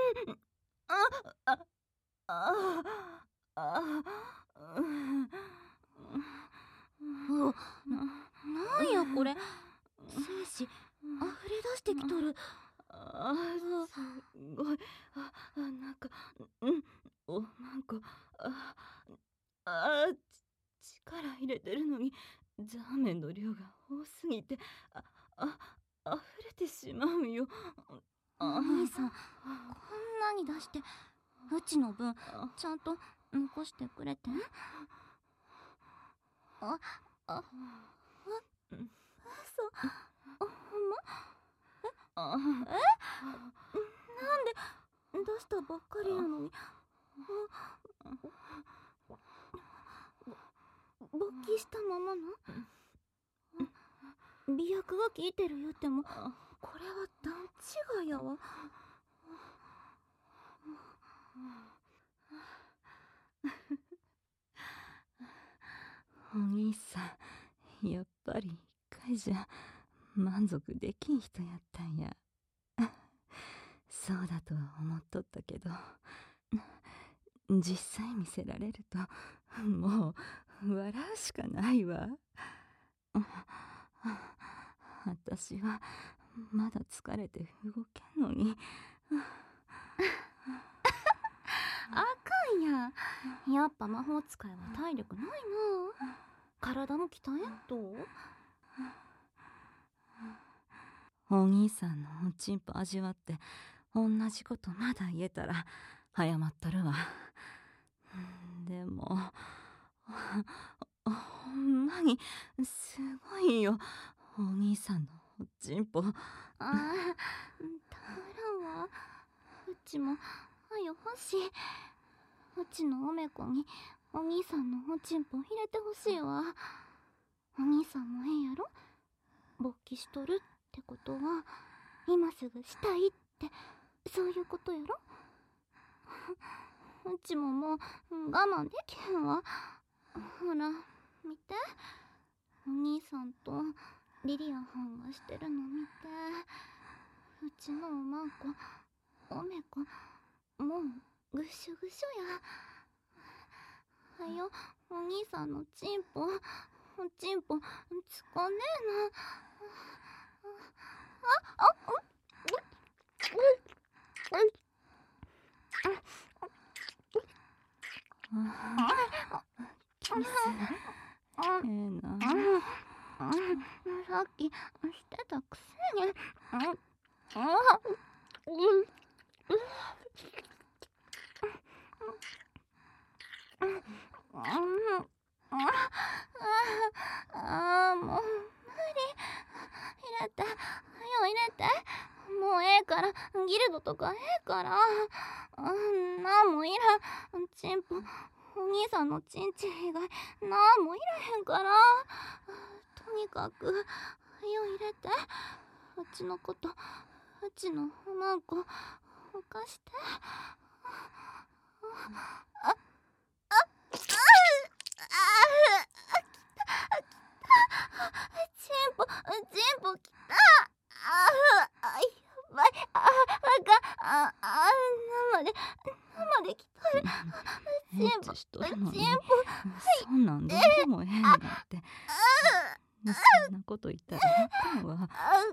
なんやこれ、精子溢れ出してきとる。 すごい。なんか、なんか、力入れてるのに、ザーメンの量が多すぎて、溢れてしまうよ。 お兄さん、こんなに出して、うちの分、ちゃんと残してくれてん？嘘、ほんま？なんで出したばっかりやのに勃起したままの？媚薬が効いてる言うても、これは段違いやわ。 お兄さん、やっぱり一回じゃ満足できん人やったんや。そうだとは思っとったけど、実際見せられるともう笑うしかないわ。私はまだ疲れて動けんのに。 あかんやん。やっぱ魔法使いは体力ないな。体も鍛えんと。 お兄さんのおちんぽ味わって同じことまだ言えたら謝っとるわ。でもほんまにすごいよ、お兄さんのおちんぽ。 たまらんわ。うちもはよ欲しい。うちのおめこにお兄さんのおちんぽ入れてほしいわ。お兄さんもええやろ。勃起しとるってことは今すぐしたいってそういうことやろ。うちももう我慢できへんわ。ほら見て、お兄さんとリリアンはんがしてるの見て。うちのおまんこおめこもうぐしゅぐしゅや。はよお兄さんのちんぽおちんぽつかねえな。 キスええな。 さっきしてたくせに。もう無理。入れて、はよ入れて。もうええから、ギルドとかええから。なんもいらん。チンポ、お兄さんのチンチン以外なんもいらへんから。とにかくはよ入れて。うちのこと、うちのおまんこおかして。チンポきた。やばい。生できとる。 エッチしとるのに、 チンそんなんどうでもええなんて。そんなこと言ったらあかんわ。でも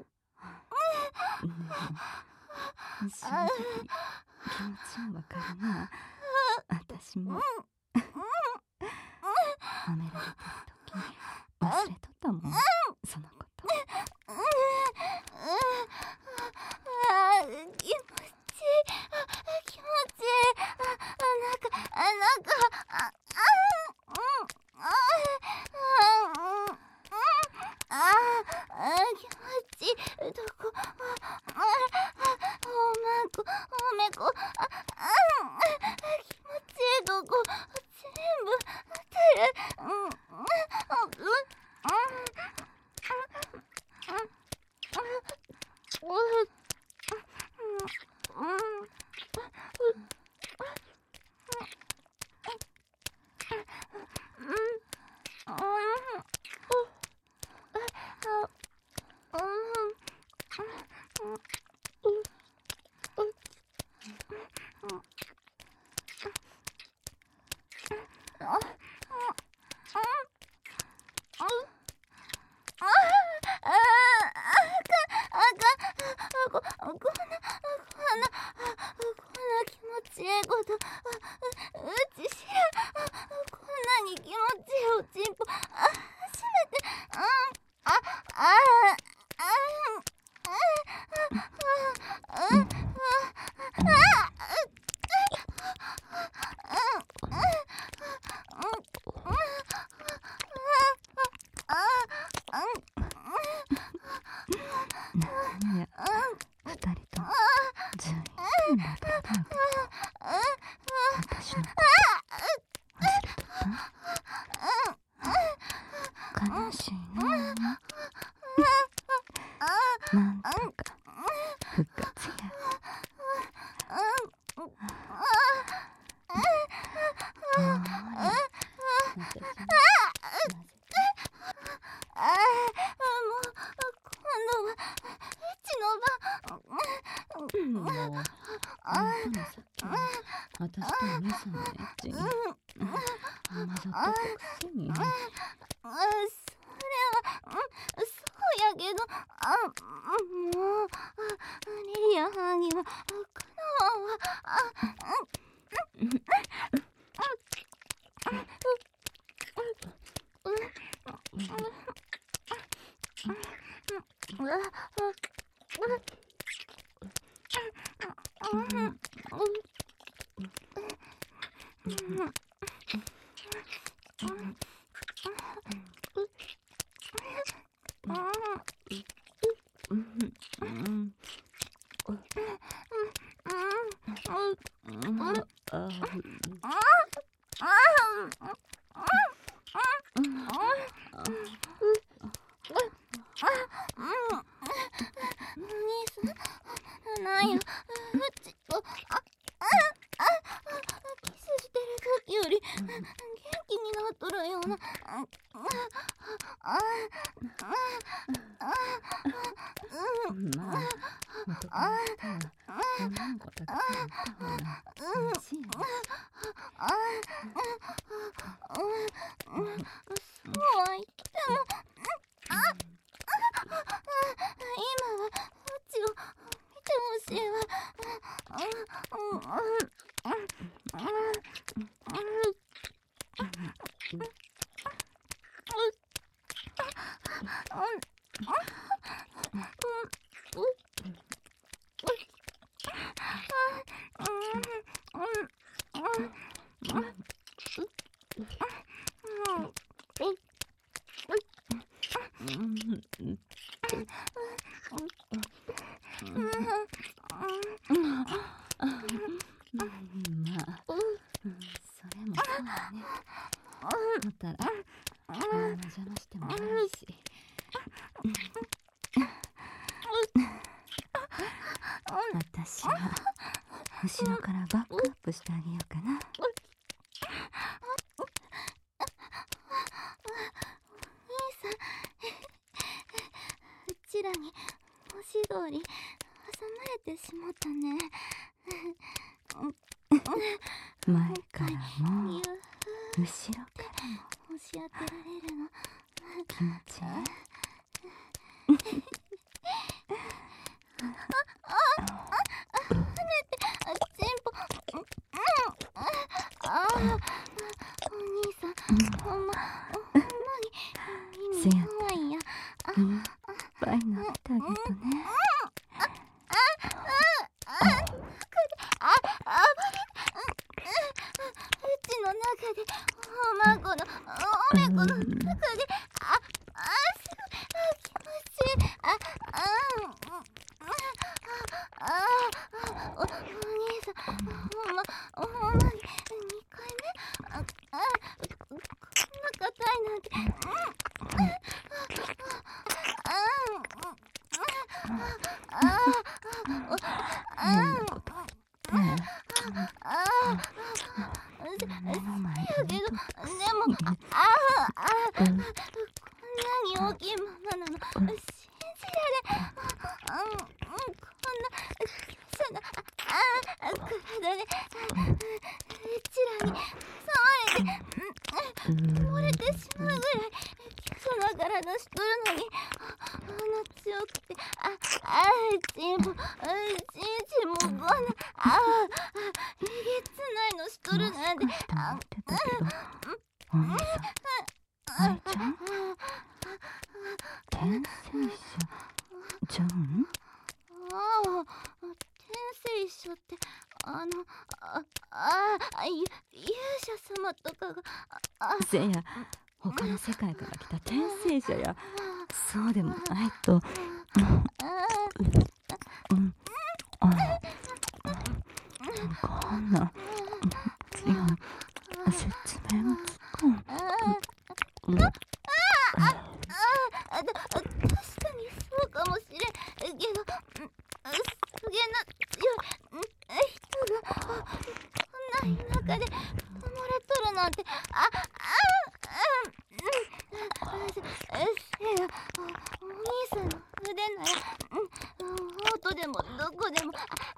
正直気持ちはわかるな。私も褒められてる時忘れとったもん、そのこと。 気持ちいい。なんか気持ちいい。どこ？おまんこ、おめこ。気持ちいいとこ全部出る。 こんな気持ちええこと、うち知らん。こんなに気持ちええおちんぽ、初めて、 なんや、二人ともずいぶんバタバタやけど、私のこと忘れとった？悲しいな。なんとか復活や。ほーら、私になぜもう、あんたのさっきは私とお兄さんのエッチに混ざっとったくせに。 それは、そうやけど、もう、リリアはには、かなわんわ。なんや、うちと、キスしてる時より元気になっとるような。 まあ、男の人は女の子たくさんいた方が嬉しいよね。 そうは言っても、今はうちを見てほしいわ。 まあ、それもそうだね。だったら、邪魔しても悪いし。私は後ろからバックアップしてあげようかな。 うちらに文字通り挟まれてしもたね。 前からもゆっ後ろからも押し当てられるの。 気持ちいい。 チンポ。お兄さん、ほんまにせや可愛いや。 いっぱい乗ってあげるとね。 うちの中で、おまごの、おめこの中で、すごい、気持ちいい。お兄さん、ほんまに、2回目こんな硬いなんて。 変なこと言って。目の前でやけど、でも、こんなに大きいままなの、信じられん。こんな小さな体で、うちらに触れて、溺れてしまうぐらいその体しとるのに、強くて、チンもこんなえげつないのしとるなんて。 もしかして思ってたけど、お兄さん、あれちゃん転生者ちゃうんああ、天聖書って勇者様とかがせや、他の世界から来た転生者や。そうでもないと。こんな説明もつかん。 確かにそうかもしれんけど、すげえな強い人がこんな田舎で埋もれとるなんて。せや、お兄さんの腕なら音でもどこでも。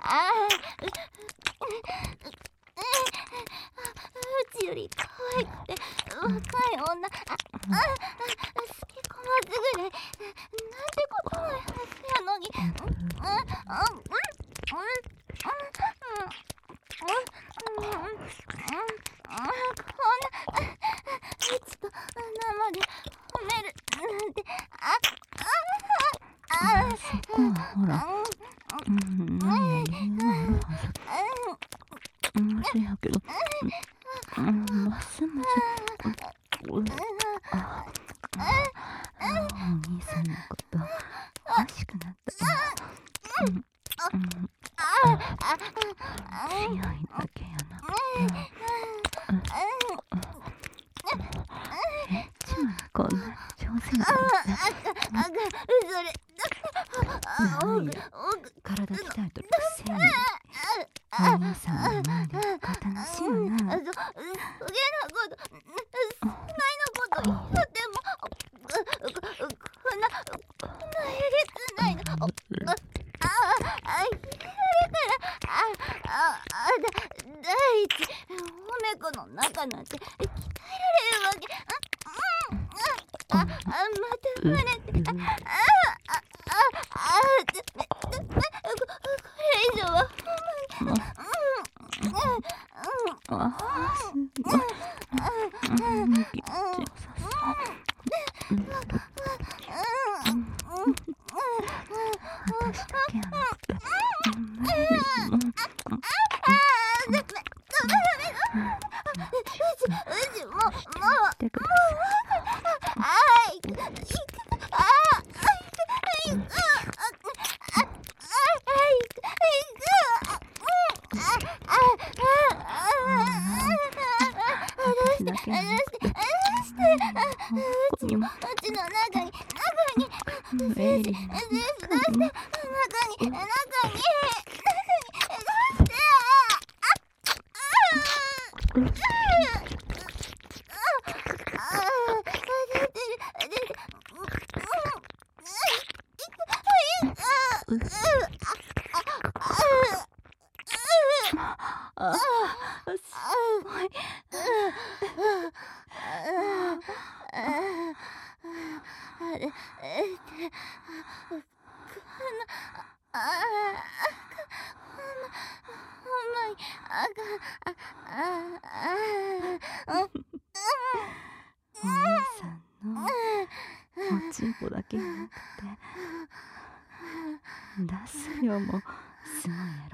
うちより可愛くて若い女、好きこまずぐらいなんてことないはずやのに。こんなうちと生で褒めるなんて。 そこはほら、何や理由はあるはず。せやけど、ますますお兄さんのこと欲しくなったわ。強いだけやなくて、ちまこんな上手やなんて。 それなんや、体鍛えとるくせにお兄さんの前で刀しよな。 そげなこと、そないなこと言っても、こんなえげつないの。第一、おめこの中なんて鍛えられるわけ。また胸って、これ以上はほんまに。 すごい。気持ちよさそう。私だけやなくて、してくだ私だけやなくて、ここにもうちの中にエイリーの中にもすごい。お兄さんのおちんぽだけじゃなくて、出す量もすごいや